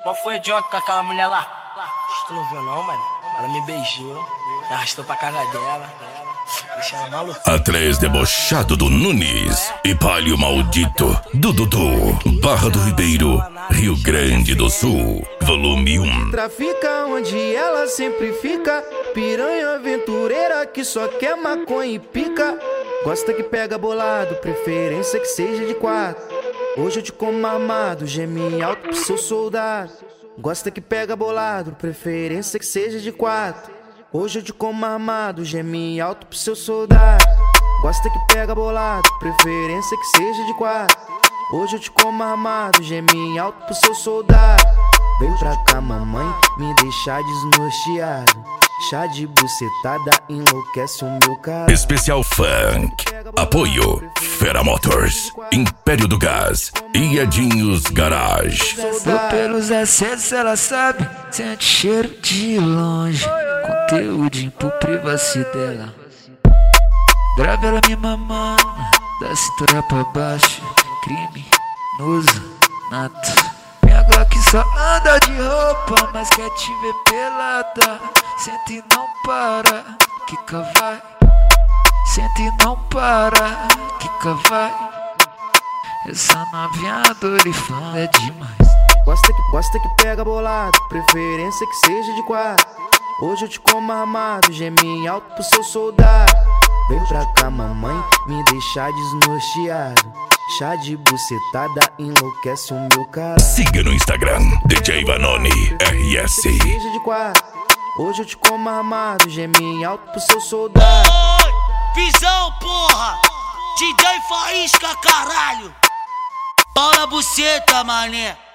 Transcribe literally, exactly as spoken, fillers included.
Qual foi de ontem com aquela mulher lá? Tu não viu não, mano? Ela me beijou, me arrastou pra casa dela. Deixa ela maluca. Atrás debochado do Nunes e palio maldito do Dudu. Barra do Ribeiro, Rio Grande do Sul, volume um. Trafica onde ela sempre fica, piranha aventureira que só quer maconha e pica. Gosta que pega bolado, preferência que seja de quatro. Hoje eu te como armado, geme alto pro seu soldado. Gosta que pega bolado, preferência que seja de quatro. Hoje eu te como armado, geme alto pro seu soldado. Gosta que pega bolado, preferência que seja de quatro. Hoje eu te como armado, geme alto pro seu soldado. Vem pra cá, mamãe, me deixar desnorteado. Chá de bucetada enlouquece o meu cara. Especial Funk. Apoio Fera Motors, Império do Gás e Edinhos Garage. Vou pelos acessos, ela sabe, sente cheiro de longe. Conteúdo pro privacidade dela. Grave ela me mamando, da cintura pra baixo. Criminoso, nato. Minha Glock só anda de roupa, mas quer te ver pelada. Senta e não para, quica vai. Senta e não para, quica vai. Essa novinha dorifã é demais. Gosta que, gosta que pega bolado, preferência que seja de quatro. Hoje eu te como armado, geme alto pro seu soldado. Vem pra cá, mamãe, me deixar desnorteado. Chá de bucetada enlouquece o meu cara. Siga no Instagram, D J Vanoni R S. Seja de quatro. Hoje eu te como armado, geme alto pro seu soldado. Oi, visão, porra! D J Faísca, caralho! Pau na buceta, mané!